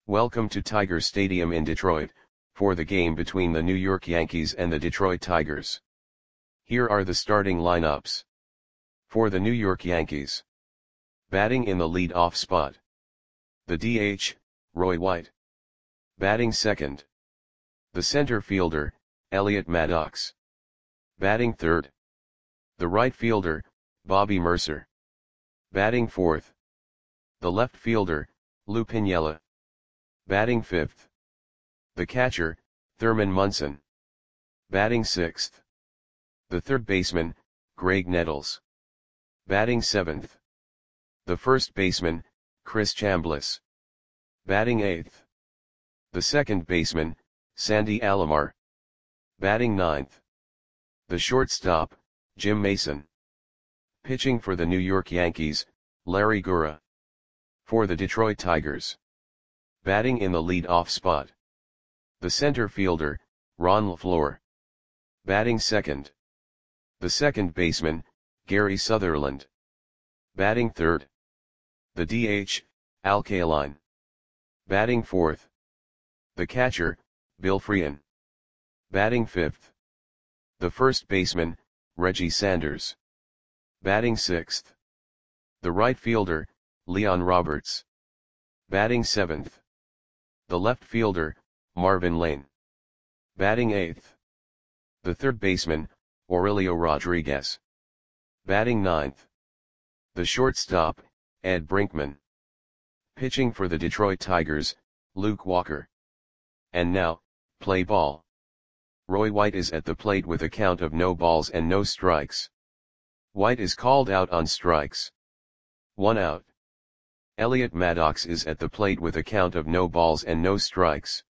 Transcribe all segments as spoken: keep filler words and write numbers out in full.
Welcome to Tiger Stadium in Detroit, for the game between the New York Yankees and the Detroit Tigers. Here are the starting lineups. For the New York Yankees. Batting in the lead-off spot. The D H, Roy White. Batting second. The center fielder, Elliot Maddox. Batting third. The right fielder, Bobby Murcer. Batting fourth. The left fielder, Lou Piniella. Batting fifth. The catcher, Thurman Munson. Batting sixth. The third baseman, Graig Nettles. Batting seventh. The first baseman, Chris Chambliss. Batting eighth. The second baseman, Sandy Alomar. Batting ninth. The shortstop, Jim Mason. Pitching for the New York Yankees, Larry Gura. For the Detroit Tigers. Batting in the lead-off spot. The center fielder, Ron LeFlore. Batting second. The second baseman, Gary Sutherland. Batting third. The D H, Al Kaline. Batting fourth. The catcher, Bill Freehan. Batting fifth. The first baseman, Reggie Sanders. Batting sixth. The right fielder, Leon Roberts. Batting seventh. The left fielder, Marvin Lane. Batting eighth. The third baseman, Aurelio Rodriguez. Batting ninth. The shortstop, Ed Brinkman. Pitching for the Detroit Tigers, Luke Walker. And now, play ball. Roy White is at the plate with a count of no balls and no strikes. White is called out on strikes. One out. Elliot Maddox is at the plate with a count of no balls and no strikes.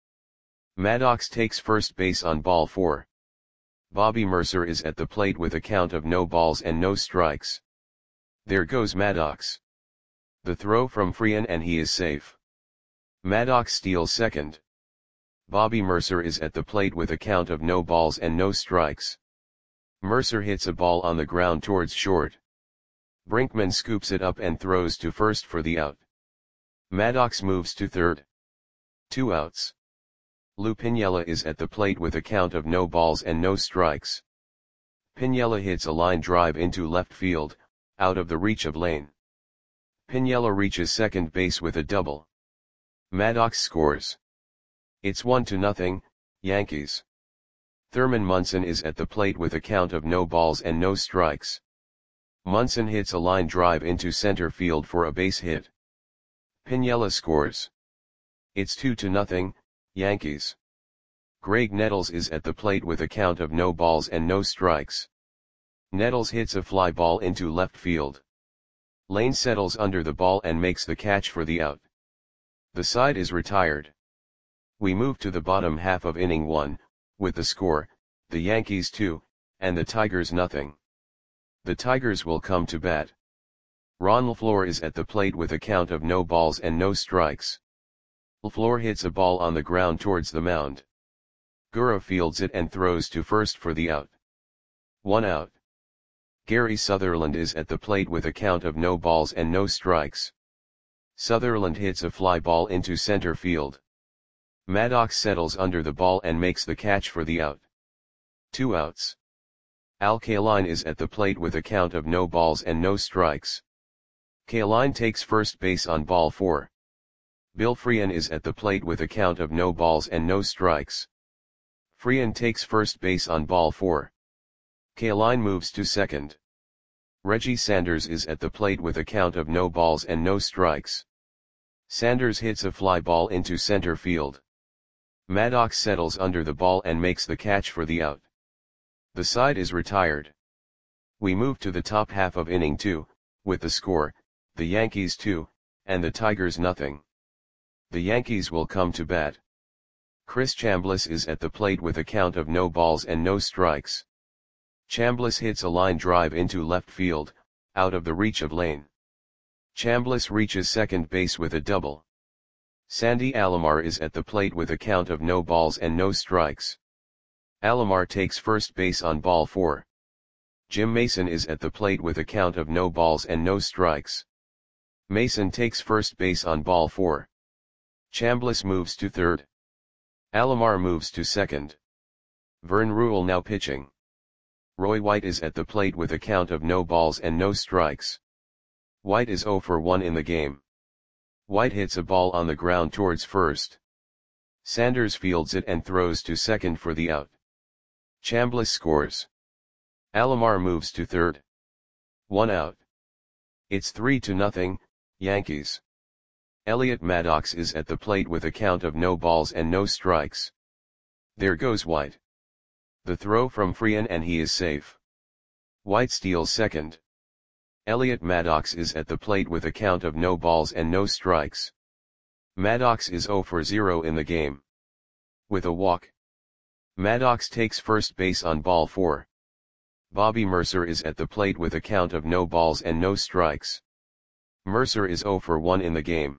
Maddox takes first base on ball four. Bobby Murcer is at the plate with a count of no balls and no strikes. There goes Maddox. The throw from Freehan and he is safe. Maddox steals second. Bobby Murcer is at the plate with a count of no balls and no strikes. Murcer hits a ball on the ground towards short. Brinkman scoops it up and throws to first for the out. Maddox moves to third. Two outs. Lou Piniella is at the plate with a count of no balls and no strikes. Piniella hits a line drive into left field, out of the reach of Lane. Piniella reaches second base with a double. Maddox scores. It's one to nothing, Yankees. Thurman Munson is at the plate with a count of no balls and no strikes. Munson hits a line drive into center field for a base hit. Piniella scores. It's two to nothing, Yankees. Graig Nettles is at the plate with a count of no balls and no strikes. Nettles hits a fly ball into left field. Lane settles under the ball and makes the catch for the out. The side is retired. We move to the bottom half of inning one, with the score, the Yankees two, and the Tigers nothing. The Tigers will come to bat. Ron LeFlore is at the plate with a count of no balls and no strikes. LeFlore hits a ball on the ground towards the mound. Gura fields it and throws to first for the out. One out. Gary Sutherland is at the plate with a count of no balls and no strikes. Sutherland hits a fly ball into center field. Maddox settles under the ball and makes the catch for the out. Two outs. Al Kaline is at the plate with a count of no balls and no strikes. Kaline takes first base on ball four. Bill Freehan is at the plate with a count of no balls and no strikes. Freehan takes first base on ball four. Kaline moves to second. Reggie Sanders is at the plate with a count of no balls and no strikes. Sanders hits a fly ball into center field. Maddox settles under the ball and makes the catch for the out. The side is retired. We move to the top half of inning two, with the score, the Yankees two, and the Tigers nothing. The Yankees will come to bat. Chris Chambliss is at the plate with a count of no balls and no strikes. Chambliss hits a line drive into left field, out of the reach of Lane. Chambliss reaches second base with a double. Sandy Alomar is at the plate with a count of no balls and no strikes. Alomar takes first base on ball four. Jim Mason is at the plate with a count of no balls and no strikes. Mason takes first base on ball four. Chambliss moves to third. Alomar moves to second. Vern Ruhle now pitching. Roy White is at the plate with a count of no balls and no strikes. White is oh for one in the game. White hits a ball on the ground towards first. Sanders fields it and throws to second for the out. Chambliss scores. Alomar moves to third. One out. It's three to nothing, Yankees. Elliot Maddox is at the plate with a count of no balls and no strikes. There goes White. The throw from Freehan and he is safe. White steals second. Elliot Maddox is at the plate with a count of no balls and no strikes. Maddox is oh for zero in the game. With a walk. Maddox takes first base on ball four. Bobby Mercer is at the plate with a count of no balls and no strikes. Mercer is oh for one in the game.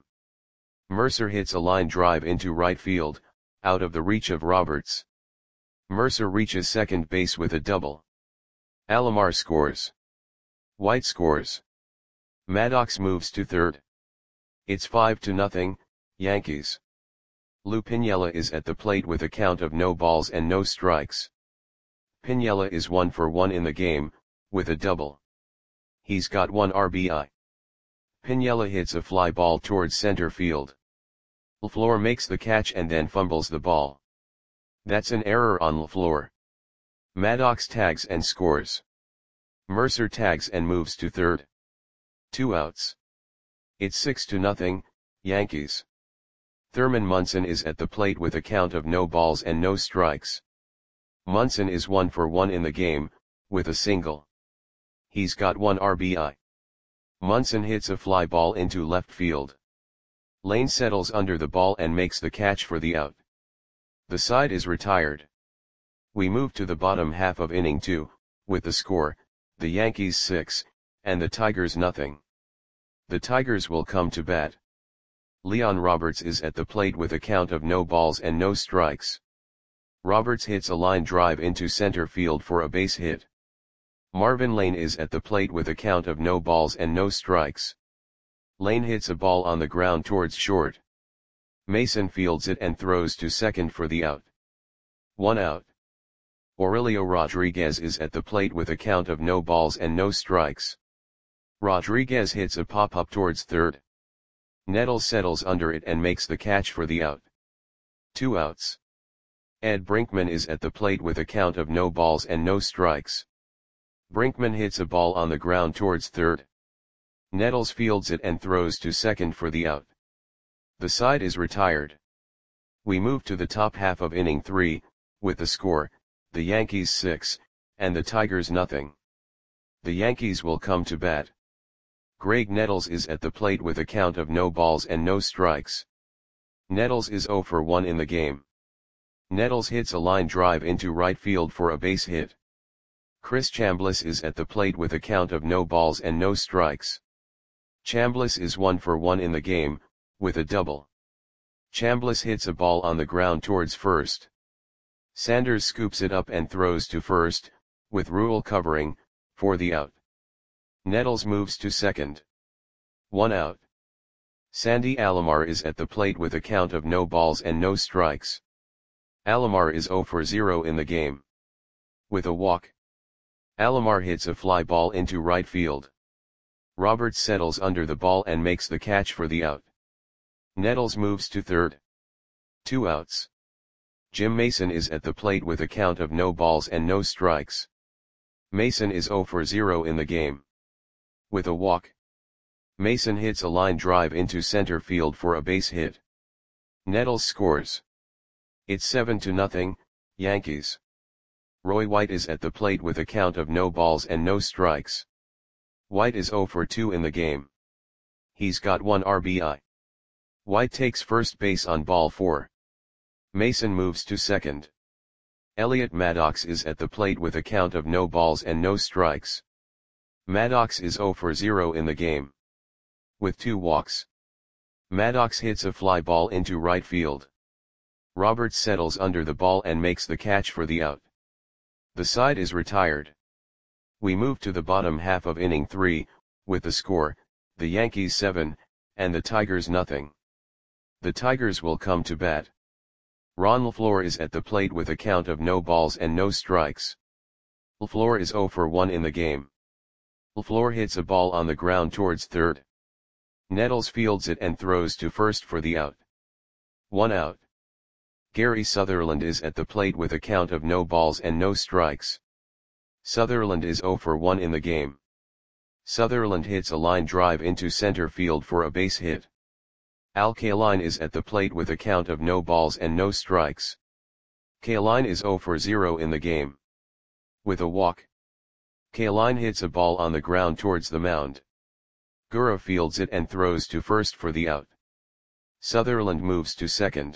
Mercer hits a line drive into right field, out of the reach of Roberts. Mercer reaches second base with a double. Alomar scores. White scores. Maddox moves to third. It's five to nothing, Yankees. Lou Piniella is at the plate with a count of no balls and no strikes. Piniella is one for one in the game, with a double. He's got one R B I. Piniella hits a fly ball towards center field. LaFleur makes the catch and then fumbles the ball. That's an error on LaFleur. Maddox tags and scores. Mercer tags and moves to third. Two outs. It's six to nothing, Yankees. Thurman Munson is at the plate with a count of no balls and no strikes. Munson is one for one in the game, with a single. He's got one R B I. Munson hits a fly ball into left field. Lane settles under the ball and makes the catch for the out. The side is retired. We move to the bottom half of inning two, with the score, the Yankees six, and the Tigers nothing. The Tigers will come to bat. Leon Roberts is at the plate with a count of no balls and no strikes. Roberts hits a line drive into center field for a base hit. Marvin Lane is at the plate with a count of no balls and no strikes. Lane hits a ball on the ground towards short. Mason fields it and throws to second for the out. One out. Aurelio Rodriguez is at the plate with a count of no balls and no strikes. Rodriguez hits a pop-up towards third. Nettles settles under it and makes the catch for the out. Two outs. Ed Brinkman is at the plate with a count of no balls and no strikes. Brinkman hits a ball on the ground towards third. Nettles fields it and throws to second for the out. The side is retired. We move to the top half of inning three, with the score, the Yankees six, and the Tigers nothing. The Yankees will come to bat. Greg Nettles is at the plate with a count of no balls and no strikes. Nettles is oh for one in the game. Nettles hits a line drive into right field for a base hit. Chris Chambliss is at the plate with a count of no balls and no strikes. Chambliss is one for one in the game, with a double. Chambliss hits a ball on the ground towards first. Sanders scoops it up and throws to first, with Ruhle covering, for the out. Nettles moves to second. One out. Sandy Alomar is at the plate with a count of no balls and no strikes. Alomar is oh for zero in the game. With a walk. Alomar hits a fly ball into right field. Roberts settles under the ball and makes the catch for the out. Nettles moves to third. Two outs. Jim Mason is at the plate with a count of no balls and no strikes. Mason is oh for zero in the game. With a walk. Mason hits a line drive into center field for a base hit. Nettles scores. It's seven to nothing, Yankees. Roy White is at the plate with a count of no balls and no strikes. White is oh for two in the game. He's got one R B I. White takes first base on ball four. Mason moves to second. Elliot Maddox is at the plate with a count of no balls and no strikes. Maddox is oh for zero in the game. With two walks. Maddox hits a fly ball into right field. Roberts settles under the ball and makes the catch for the out. The side is retired. We move to the bottom half of inning three, with the score, the Yankees seven, and the Tigers nothing. The Tigers will come to bat. Ron LaFleur is at the plate with a count of no balls and no strikes. LaFleur is zero for one in the game. LaFleur hits a ball on the ground towards third. Nettles fields it and throws to first for the out. One out. Gary Sutherland is at the plate with a count of no balls and no strikes. Sutherland is zero for one in the game. Sutherland hits a line drive into center field for a base hit. Al Kaline is at the plate with a count of no balls and no strikes. Kaline is zero for zero in the game. With a walk, Kaline hits a ball on the ground towards the mound. Gura fields it and throws to first for the out. Sutherland moves to second.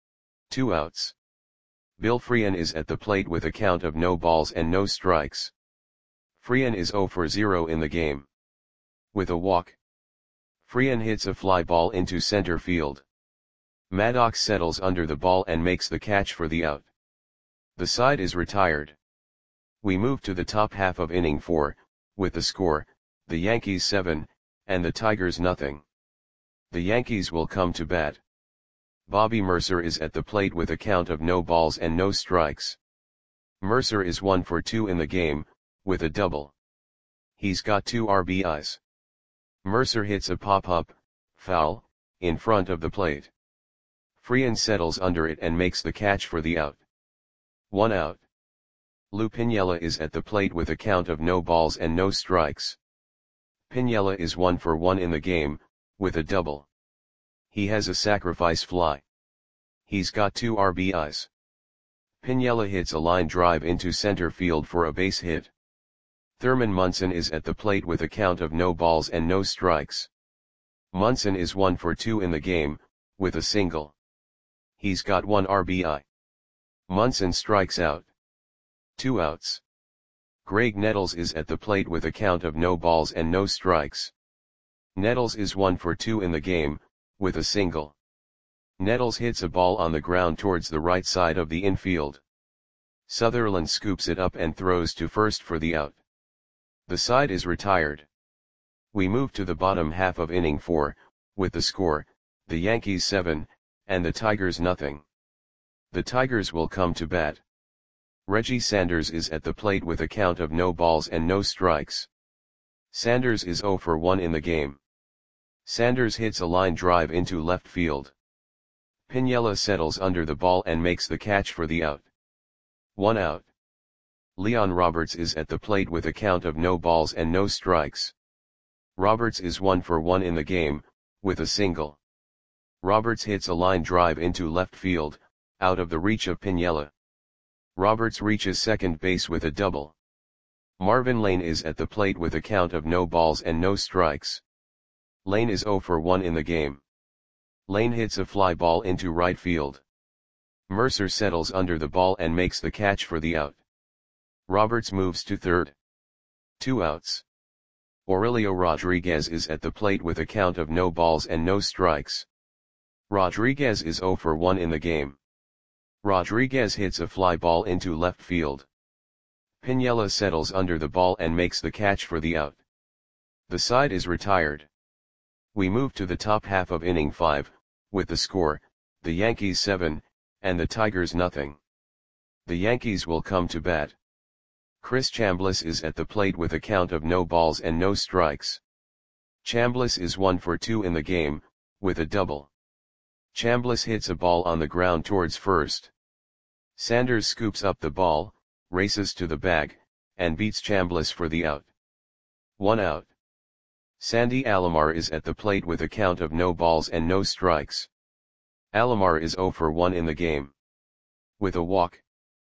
Two outs. Bill Freehan is at the plate with a count of no balls and no strikes. Freehan is zero for zero in the game. With a walk, Freehan hits a fly ball into center field. Maddox settles under the ball and makes the catch for the out. The side is retired. We move to the top half of inning four, with the score, the Yankees seven, and the Tigers nothing. The Yankees will come to bat. Bobby Mercer is at the plate with a count of no balls and no strikes. Mercer is one for two in the game, with a double. He's got two R B Is. Mercer hits a pop-up, foul, in front of the plate. Freehan settles under it and makes the catch for the out. One out. Lou Piniella is at the plate with a count of no balls and no strikes. Piniella is one for one in the game, with a double. He has a sacrifice fly. He's got two R B Is. Piniella hits a line drive into center field for a base hit. Thurman Munson is at the plate with a count of no balls and no strikes. Munson is one for two in the game, with a single. He's got one R B I. Munson strikes out. Two outs. Greg Nettles is at the plate with a count of no balls and no strikes. Nettles is one for two in the game, with a single. Nettles hits a ball on the ground towards the right side of the infield. Sutherland scoops it up and throws to first for the out. The side is retired. We move to the bottom half of inning four, with the score, the Yankees seven, and the Tigers nothing. The Tigers will come to bat. Reggie Sanders is at the plate with a count of no balls and no strikes. Sanders is zero for one in the game. Sanders hits a line drive into left field. Piniella settles under the ball and makes the catch for the out. One out. Leon Roberts is at the plate with a count of no balls and no strikes. Roberts is one for one in the game, with a single. Roberts hits a line drive into left field, out of the reach of Piniella. Roberts reaches second base with a double. Marvin Lane is at the plate with a count of no balls and no strikes. Lane is zero for one in the game. Lane hits a fly ball into right field. Mercer settles under the ball and makes the catch for the out. Roberts moves to third. Two outs. Aurelio Rodriguez is at the plate with a count of no balls and no strikes. Rodriguez is zero for one in the game. Rodriguez hits a fly ball into left field. Piniella settles under the ball and makes the catch for the out. The side is retired. We move to the top half of inning five, with the score, the Yankees seven, and the Tigers nothing. The Yankees will come to bat. Chris Chambliss is at the plate with a count of no balls and no strikes. Chambliss is one for two in the game, with a double. Chambliss hits a ball on the ground towards first. Sanders scoops up the ball, races to the bag, and beats Chambliss for the out. One out. Sandy Alomar is at the plate with a count of no balls and no strikes. Alomar is zero for one in the game. With a walk,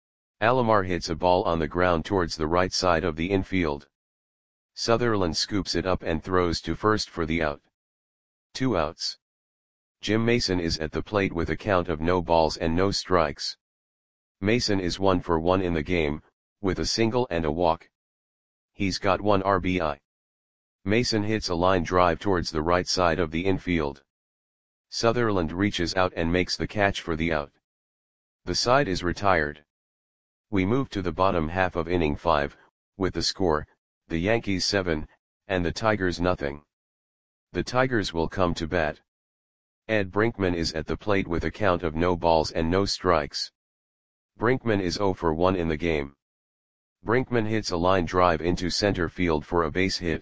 Alomar hits a ball on the ground towards the right side of the infield. Sutherland scoops it up and throws to first for the out. Two outs. Jim Mason is at the plate with a count of no balls and no strikes. Mason is one for one in the game, with a single and a walk. He's got one R B I. Mason hits a line drive towards the right side of the infield. Sutherland reaches out and makes the catch for the out. The side is retired. We move to the bottom half of inning five, with the score, the Yankees seven, and the Tigers nothing. The Tigers will come to bat. Ed Brinkman is at the plate with a count of no balls and no strikes. Brinkman is zero for one in the game. Brinkman hits a line drive into center field for a base hit.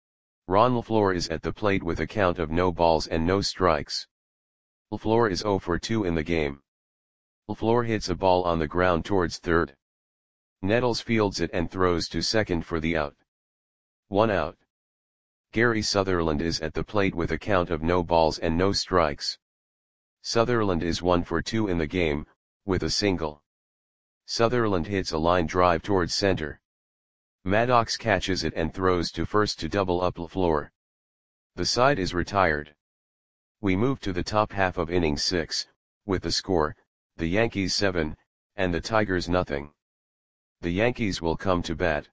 Ron LeFlore is at the plate with a count of no balls and no strikes. LeFlore is zero for two in the game. LeFlore hits a ball on the ground towards third. Nettles fields it and throws to second for the out. One out. Gary Sutherland is at the plate with a count of no balls and no strikes. Sutherland is one for two in the game, with a single. Sutherland hits a line drive towards center. Maddox catches it and throws to first to double up LeFlore. The side is retired. We move to the top half of inning six, with the score, the Yankees seven, and the Tigers nothing. The Yankees will come to bat.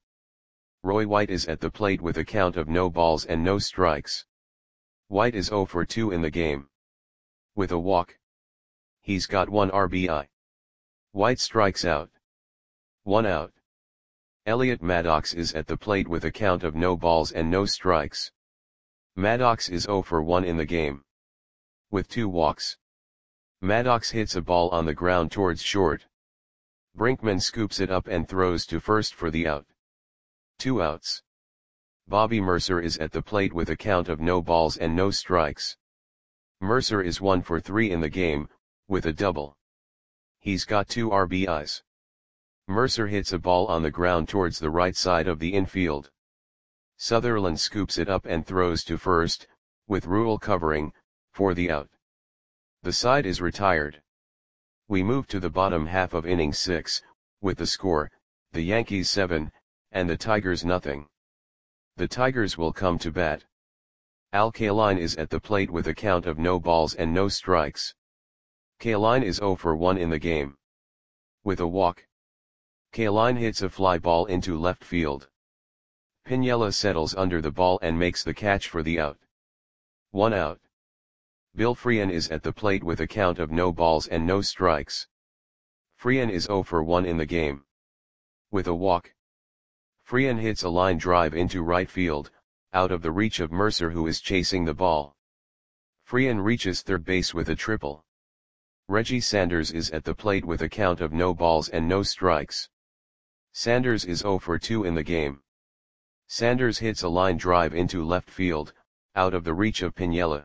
Roy White is at the plate with a count of no balls and no strikes. White is zero for two in the game. With a walk. He's got one R B I. White strikes out. One out. Elliot Maddox is at the plate with a count of no balls and no strikes. Maddox is zero for one in the game. With two walks. Maddox hits a ball on the ground towards short. Brinkman scoops it up and throws to first for the out. Two outs. Bobby Mercer is at the plate with a count of no balls and no strikes. Mercer is one for three in the game, with a double. He's got two R B Is. Mercer hits a ball on the ground towards the right side of the infield. Sutherland scoops it up and throws to first, with Rule covering, for the out. The side is retired. We move to the bottom half of inning six, with the score, the Yankees seven, and the Tigers nothing. The Tigers will come to bat. Al Kaline is at the plate with a count of no balls and no strikes. Kaline is zero for one in the game. With a walk. Kaline hits a fly ball into left field. Piniella settles under the ball and makes the catch for the out. One out. Bill Freehan is at the plate with a count of no balls and no strikes. Freehan is zero for one in the game. With a walk. Freehan hits a line drive into right field, out of the reach of Mercer who is chasing the ball. Freehan reaches third base with a triple. Reggie Sanders is at the plate with a count of no balls and no strikes. Sanders is zero for two in the game. Sanders hits a line drive into left field, out of the reach of Piniella.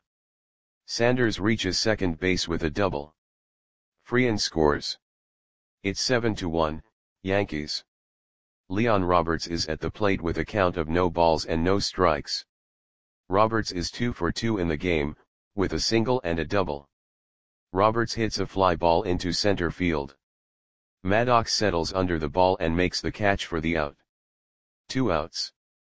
Sanders reaches second base with a double. Freehan scores. It's seven to one, Yankees. Leon Roberts is at the plate with a count of no balls and no strikes. Roberts is two for two in the game, with a single and a double. Roberts hits a fly ball into center field. Maddox settles under the ball and makes the catch for the out. Two outs.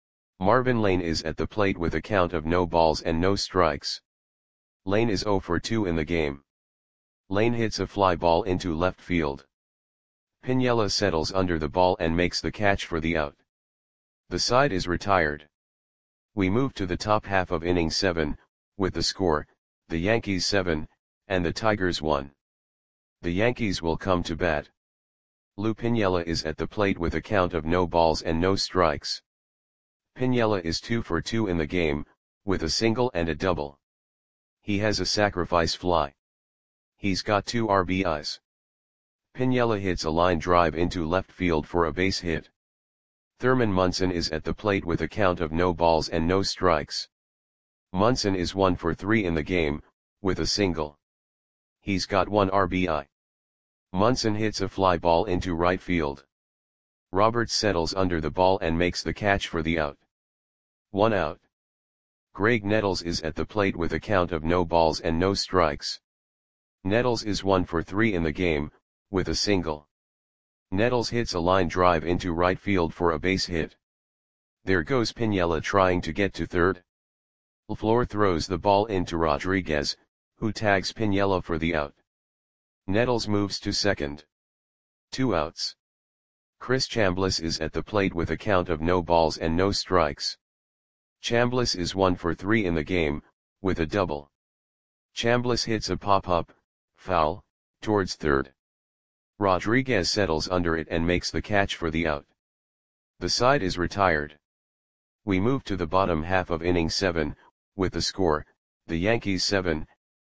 Marvin Lane is at the plate with a count of no balls and no strikes. Lane is zero for two in the game. Lane hits a fly ball into left field. Piniella settles under the ball and makes the catch for the out. The side is retired. We move to the top half of inning seven, with the score, the Yankees seven, and the Tigers one. The Yankees will come to bat. Lou Piniella is at the plate with a count of no balls and no strikes. Piniella is two for two in the game, with a single and a double. He has a sacrifice fly. He's got two R B Is. Piniella hits a line drive into left field for a base hit. Thurman Munson is at the plate with a count of no balls and no strikes. Munson is one for three in the game, with a single. He's got one R B I. Munson hits a fly ball into right field. Roberts settles under the ball and makes the catch for the out. One out. Greg Nettles is at the plate with a count of no balls and no strikes. Nettles is one for three in the game, with a single. Nettles hits a line drive into right field for a base hit. There goes Piniella trying to get to third. LeFlore throws the ball into Rodriguez, who tags Piniella for the out. Nettles moves to second. Two outs. Chris Chambliss is at the plate with a count of no balls and no strikes. Chambliss is one for three in the game, with a double. Chambliss hits a pop-up, foul, towards third. Rodriguez settles under it and makes the catch for the out. The side is retired. We move to the bottom half of inning seven, with the score, the Yankees seven,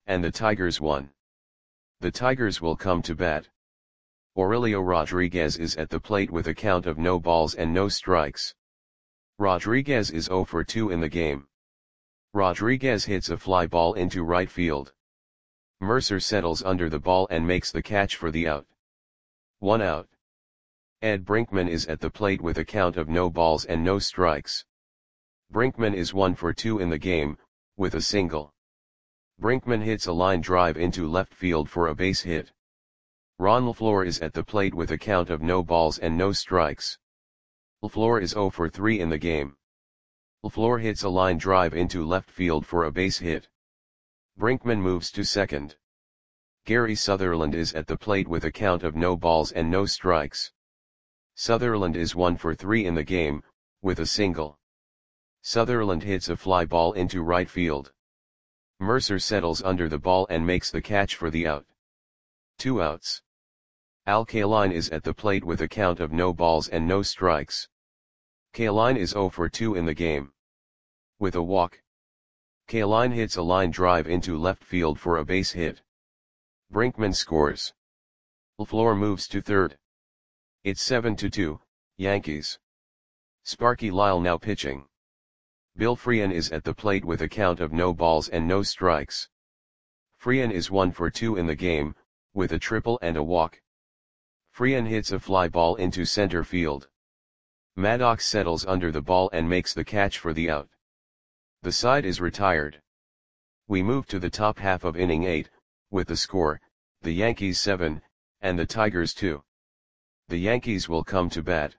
and the Tigers won. The Tigers will come to bat. Aurelio Rodriguez is at the plate with a count of no balls and no strikes. Rodriguez is zero for two in the game. Rodriguez hits a fly ball into right field. Mercer settles under the ball and makes the catch for the out. One out. Ed Brinkman is at the plate with a count of no balls and no strikes. Brinkman is one for two in the game, with a single. Brinkman hits a line drive into left field for a base hit. Ron LaFleur is at the plate with a count of no balls and no strikes. LaFleur is zero for three in the game. LaFleur hits a line drive into left field for a base hit. Brinkman moves to second. Gary Sutherland is at the plate with a count of no balls and no strikes. Sutherland is one for three in the game, with a single. Sutherland hits a fly ball into right field. Mercer settles under the ball and makes the catch for the out. Two outs. Al Kaline is at the plate with a count of no balls and no strikes. Kaline is zero for two in the game. With a walk. Kaline hits a line drive into left field for a base hit. Brinkman scores. LaFleur moves to third. It's seven to two, Yankees. Sparky Lyle now pitching. Bill Freehan is at the plate with a count of no balls and no strikes. Freehan is one for two in the game, with a triple and a walk. Freehan hits a fly ball into center field. Maddox settles under the ball and makes the catch for the out. The side is retired. We move to the top half of inning eight, with the score, the Yankees seven, and the Tigers two. The Yankees will come to bat.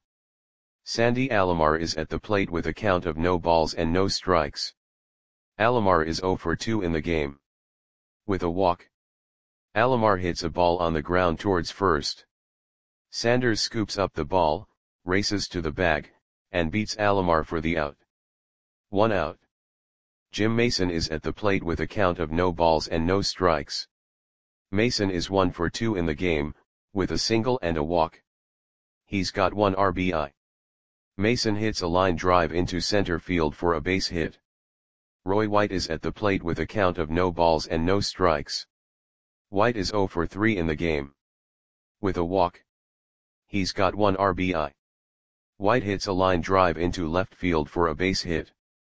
Sandy Alomar is at the plate with a count of no balls and no strikes. Alomar is zero for two in the game. With a walk. Alomar hits a ball on the ground towards first. Sanders scoops up the ball, races to the bag, and beats Alomar for the out. One out. Jim Mason is at the plate with a count of no balls and no strikes. Mason is one for two in the game, with a single and a walk. He's got one R B I. Mason hits a line drive into center field for a base hit. Roy White is at the plate with a count of no balls and no strikes. White is zero for three in the game. With a walk. He's got one R B I. White hits a line drive into left field for a base hit.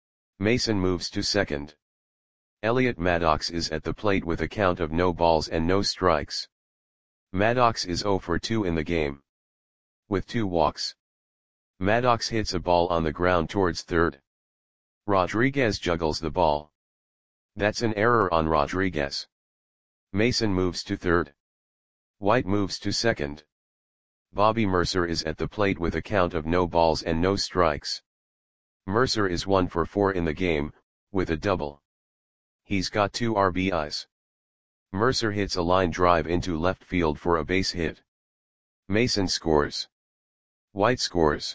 Mason moves to second. Elliot Maddox is at the plate with a count of no balls and no strikes. Maddox is zero for two in the game. With two walks. Maddox hits a ball on the ground towards third. Rodriguez juggles the ball. That's an error on Rodriguez. Mason moves to third. White moves to second. Bobby Mercer is at the plate with a count of no balls and no strikes. Mercer is one for four in the game, with a double. He's got two R B Is. Mercer hits a line drive into left field for a base hit. Mason scores. White scores.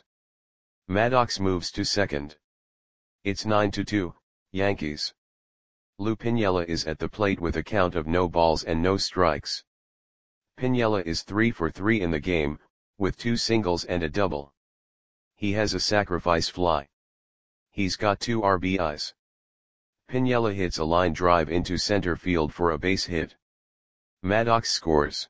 Maddox moves to second. It's nine to two, Yankees. Lou Piniella is at the plate with a count of no balls and no strikes. Piniella is three for three in the game, with two singles and a double. He has a sacrifice fly. He's got two R B Is. Piniella hits a line drive into center field for a base hit. Maddox scores.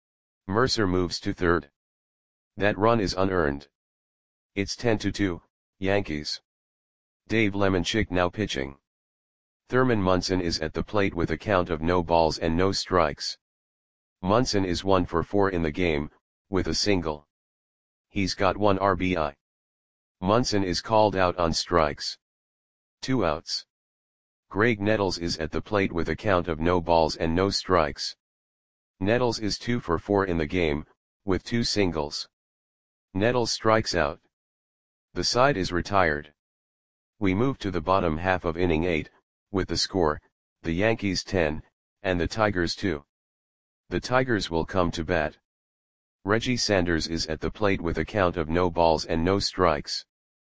Mercer moves to third. That run is unearned. It's ten to two, Yankees. Dave Lemanchik now pitching. Thurman Munson is at the plate with a count of no balls and no strikes. Munson is one for four in the game, with a single. He's got one R B I. Munson is called out on strikes. Two outs. Greg Nettles is at the plate with a count of no balls and no strikes. Nettles is two for four in the game, with two singles. Nettles strikes out. The side is retired. We move to the bottom half of inning eight, with the score, the Yankees ten, and the Tigers two. The Tigers will come to bat. Reggie Sanders is at the plate with a count of no balls and no strikes.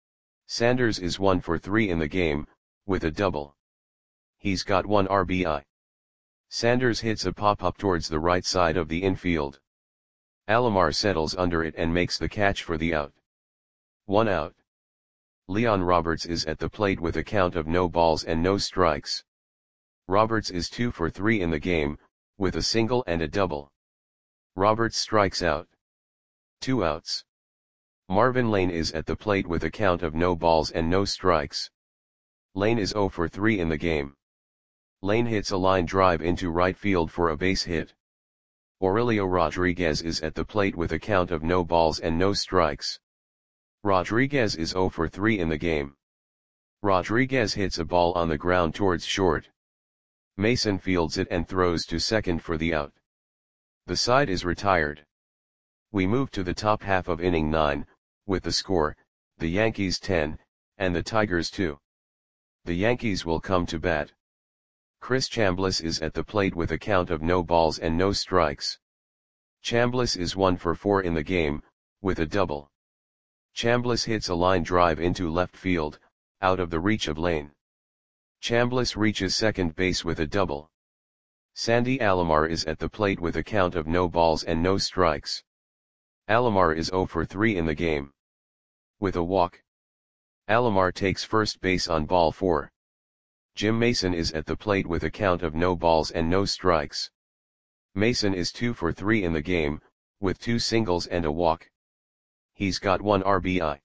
Sanders is one for three in the game, with a double. He's got one R B I. Sanders hits a pop-up towards the right side of the infield. Alomar settles under it and makes the catch for the out. One out. Leon Roberts is at the plate with a count of no balls and no strikes. Roberts is two for three in the game, with a single and a double. Roberts strikes out. Two outs. Marvin Lane is at the plate with a count of no balls and no strikes. Lane is zero for three in the game. Lane hits a line drive into right field for a base hit. Aurelio Rodriguez is at the plate with a count of no balls and no strikes. Rodriguez is zero for three in the game. Rodriguez hits a ball on the ground towards short. Mason fields it and throws to second for the out. The side is retired. We move to the top half of inning nine, with the score, the Yankees ten, and the Tigers two. The Yankees will come to bat. Chris Chambliss is at the plate with a count of no balls and no strikes. Chambliss is one for four in the game, with a double. Chambliss hits a line drive into left field, out of the reach of Lane. Chambliss reaches second base with a double. Sandy Alomar is at the plate with a count of no balls and no strikes. Alomar is zero for three in the game. With a walk. Alomar takes first base on ball four. Jim Mason is at the plate with a count of no balls and no strikes. Mason is two for three in the game, with two singles and a walk. He's got one R B I.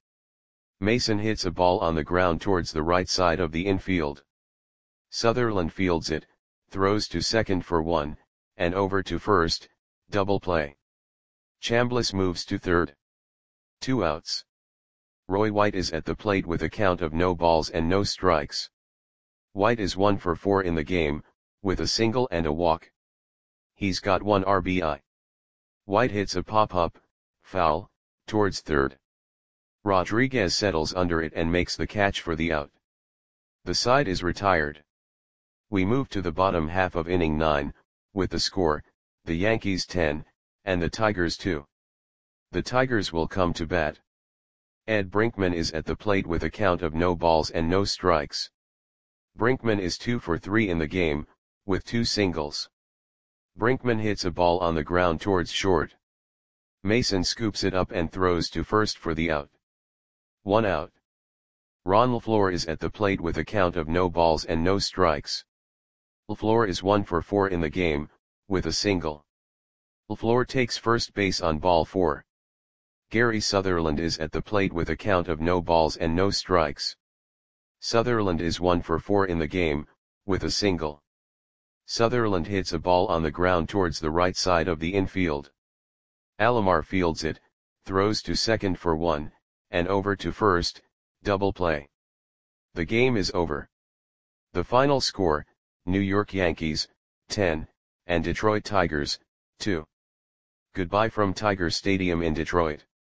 Mason hits a ball on the ground towards the right side of the infield. Sutherland fields it, throws to second for one, and over to first, double play. Chambliss moves to third. Two outs. Roy White is at the plate with a count of no balls and no strikes. White is one for four in the game, with a single and a walk. He's got one R B I. White hits a pop-up, foul, towards third. Rodriguez settles under it and makes the catch for the out. The side is retired. We move to the bottom half of inning nine, with the score, the Yankees ten, and the Tigers two. The Tigers will come to bat. Ed Brinkman is at the plate with a count of no balls and no strikes. Brinkman is two for three in the game, with two singles. Brinkman hits a ball on the ground towards short. Mason scoops it up and throws to first for the out. One out. Ron LaFleur is at the plate with a count of no balls and no strikes. LaFleur is one for four in the game, with a single. LaFleur takes first base on ball four. Gary Sutherland is at the plate with a count of no balls and no strikes. Sutherland is one for four in the game, with a single. Sutherland hits a ball on the ground towards the right side of the infield. Alomar fields it, throws to second for one, and over to first, double play. The game is over. The final score, New York Yankees, ten, and Detroit Tigers, two. Goodbye from Tiger Stadium in Detroit.